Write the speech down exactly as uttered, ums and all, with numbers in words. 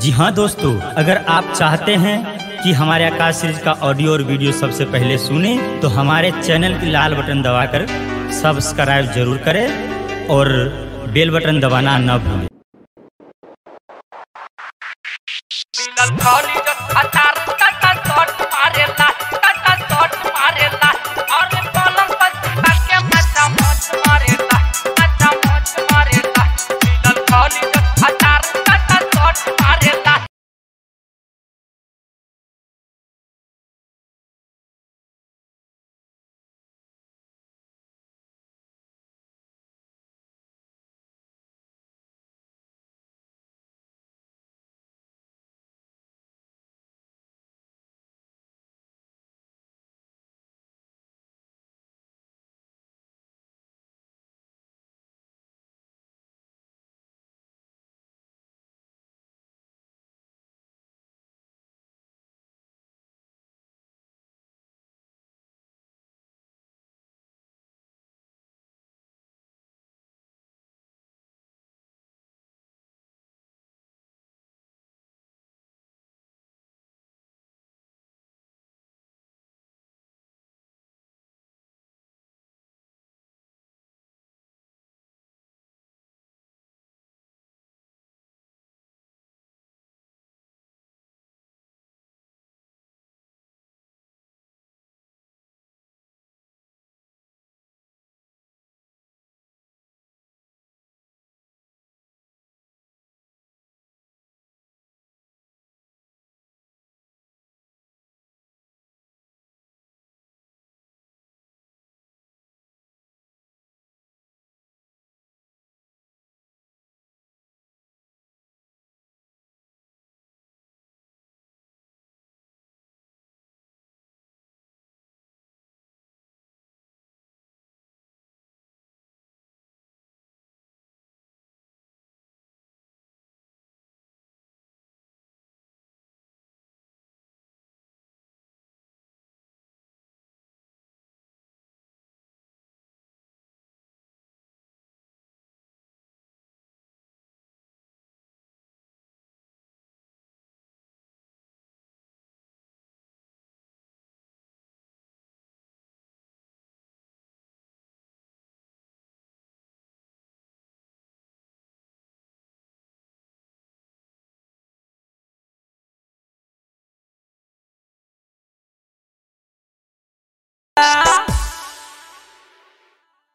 जी हाँ दोस्तों, अगर आप चाहते हैं कि हमारे आकाश सीरीज का ऑडियो और वीडियो सबसे पहले सुने तो हमारे चैनल की लाल बटन दबाकर सब्सक्राइब जरूर करें और बेल बटन दबाना न भूलें। मिलल खाली जब अतार तक तक मारेला